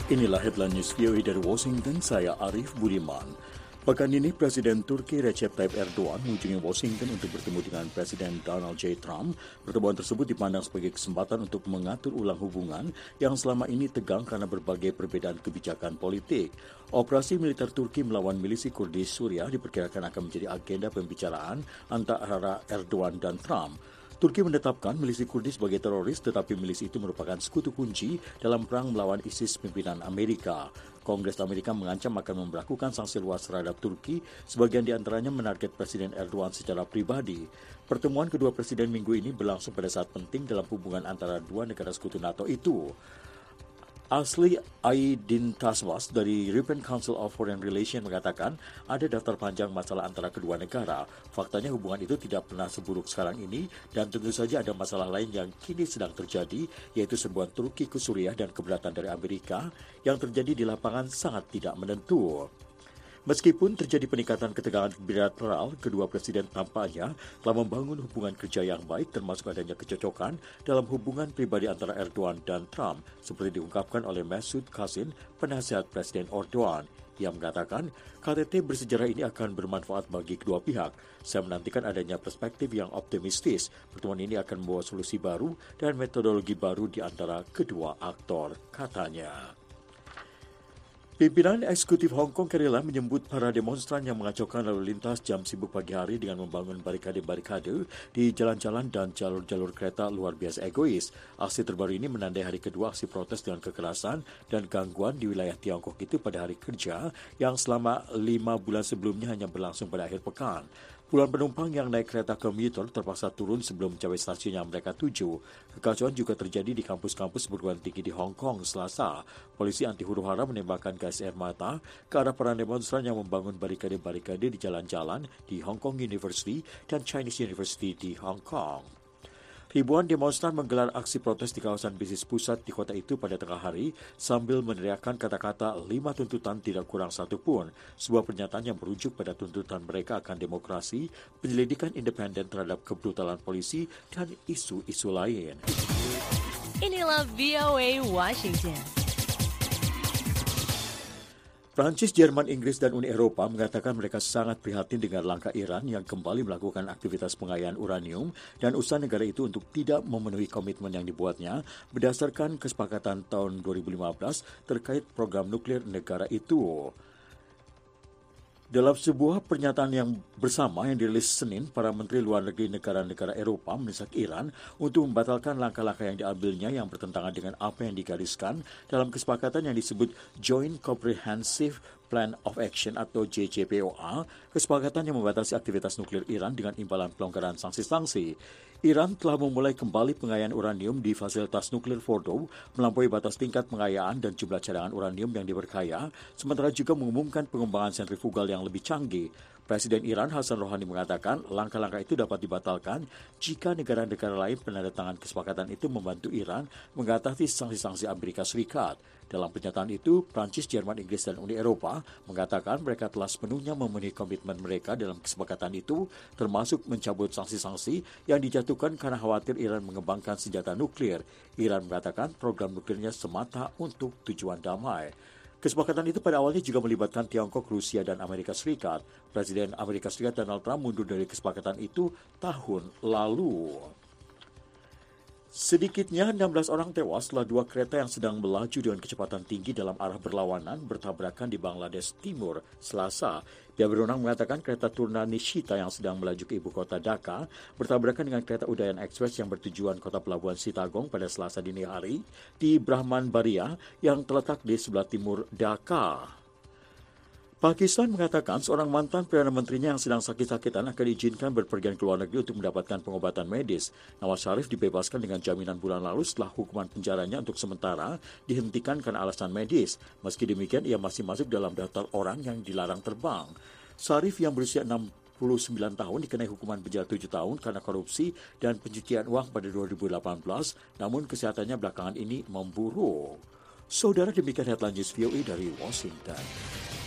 Inilah headline news VOA dari Washington, saya Arif Budiman. Pekan ini, Presiden Turki Recep Tayyip Erdogan mengunjungi Washington untuk bertemu dengan Presiden Donald J. Trump. Pertemuan tersebut dipandang sebagai kesempatan untuk mengatur ulang hubungan yang selama ini tegang karena berbagai perbedaan kebijakan politik. Operasi militer Turki melawan milisi Kurdis Suriah diperkirakan akan menjadi agenda pembicaraan antara Erdogan dan Trump. Turki menetapkan milisi Kurdis sebagai teroris, tetapi milisi itu merupakan sekutu kunci dalam perang melawan ISIS pimpinan Amerika. Kongres Amerika mengancam akan memberlakukan sanksi luas terhadap Turki, sebagian di antaranya menarget Presiden Erdogan secara pribadi. Pertemuan kedua presiden minggu ini berlangsung pada saat penting dalam hubungan antara dua negara sekutu NATO itu. Asli Aydin Taswas dari European Council of Foreign Relations mengatakan ada daftar panjang masalah antara kedua negara. Faktanya hubungan itu tidak pernah seburuk sekarang ini dan tentu saja ada masalah lain yang kini sedang terjadi, yaitu serbuan Turki ke Suriah dan keberatan dari Amerika yang terjadi di lapangan sangat tidak menentu. Meskipun terjadi peningkatan ketegangan bilateral, kedua presiden tampaknya telah membangun hubungan kerja yang baik termasuk adanya kecocokan dalam hubungan pribadi antara Erdogan dan Trump, seperti diungkapkan oleh Mesut Kazin, penasihat Presiden Erdogan. Ia mengatakan, KTT bersejarah ini akan bermanfaat bagi kedua pihak. Saya menantikan adanya perspektif yang optimistis. Pertemuan ini akan membawa solusi baru dan metodologi baru di antara kedua aktor, katanya. Pimpinan eksekutif Hong Kong Carrie Lam menyebut para demonstran yang mengacaukan lalu lintas jam sibuk pagi hari dengan membangun barikade-barikade di jalan-jalan dan jalur-jalur kereta luar biasa egois. Aksi terbaru ini menandai hari kedua aksi protes dengan kekerasan dan gangguan di wilayah Tiongkok itu pada hari kerja yang selama 5 bulan sebelumnya hanya berlangsung pada akhir pekan. Puluhan penumpang yang naik kereta komuter terpaksa turun sebelum mencapai stasiun yang mereka tuju. Kekacauan juga terjadi di kampus-kampus perguruan tinggi di Hong Kong Selasa. Polisi anti huru-hara menembakkan gas air mata ke arah para demonstran yang membangun barikade-barikade di jalan-jalan di Hong Kong University dan Chinese University di Hong Kong. Ribuan demonstran menggelar aksi protes di kawasan bisnis pusat di kota itu pada tengah hari sambil meneriakkan kata-kata 5 tuntutan tidak kurang satu pun. Sebuah pernyataan yang merujuk pada tuntutan mereka akan demokrasi, penyelidikan independen terhadap kebrutalan polisi, dan isu-isu lain. Inilah VOA Washington. Prancis, Jerman, Inggris, dan Uni Eropa mengatakan mereka sangat prihatin dengan langkah Iran yang kembali melakukan aktivitas pengayaan uranium dan usaha negara itu untuk tidak memenuhi komitmen yang dibuatnya berdasarkan kesepakatan tahun 2015 terkait program nuklir negara itu. Dalam sebuah pernyataan yang bersama yang dirilis Senin, para menteri luar negeri negara-negara Eropa mendesak Iran untuk membatalkan langkah-langkah yang diambilnya yang bertentangan dengan apa yang digariskan dalam kesepakatan yang disebut Joint Comprehensive Plan of Action atau JCPOA, kesepakatan yang membatasi aktivitas nuklir Iran dengan imbalan pelonggaran sanksi-sanksi. Iran telah memulai kembali pengayaan uranium di fasilitas nuklir Fordow, melampaui batas tingkat pengayaan dan jumlah cadangan uranium yang diperkaya, sementara juga mengumumkan pengembangan sentrifugal yang lebih canggih. Presiden Iran Hassan Rouhani mengatakan langkah-langkah itu dapat dibatalkan jika negara-negara lain penandatangan kesepakatan itu membantu Iran mengatasi sanksi-sanksi Amerika Serikat. Dalam pernyataan itu, Prancis, Jerman, Inggris, dan Uni Eropa mengatakan mereka telah sepenuhnya memenuhi komitmen mereka dalam kesepakatan itu, termasuk mencabut sanksi-sanksi yang dijatuhkan karena khawatir Iran mengembangkan senjata nuklir. Iran mengatakan program nuklirnya semata untuk tujuan damai. Kesepakatan itu pada awalnya juga melibatkan Tiongkok, Rusia, dan Amerika Serikat. Presiden Amerika Serikat Donald Trump mundur dari kesepakatan itu tahun lalu. Sedikitnya 16 orang tewas setelah dua kereta yang sedang melaju dengan kecepatan tinggi dalam arah berlawanan bertabrakan di Bangladesh Timur, Selasa. Pihak berwenang mengatakan kereta Turna Nishita yang sedang melaju ke ibu kota Dhaka bertabrakan dengan kereta Udayan Express yang bertujuan kota pelabuhan Chittagong pada Selasa dini hari di Brahmanbaria yang terletak di sebelah timur Dhaka. Pakistan mengatakan seorang mantan Perdana Menterinya yang sedang sakit-sakitan akan diizinkan berpergian ke luar negeri untuk mendapatkan pengobatan medis. Nawaz Sharif dibebaskan dengan jaminan bulan lalu setelah hukuman penjaranya untuk sementara dihentikan karena alasan medis. Meski demikian, ia masih masuk dalam daftar orang yang dilarang terbang. Sharif yang berusia 69 tahun dikenai hukuman penjara 7 tahun karena korupsi dan pencucian uang pada 2018, namun kesehatannya belakangan ini memburuk. Saudara, demikian headline news VOA dari Washington.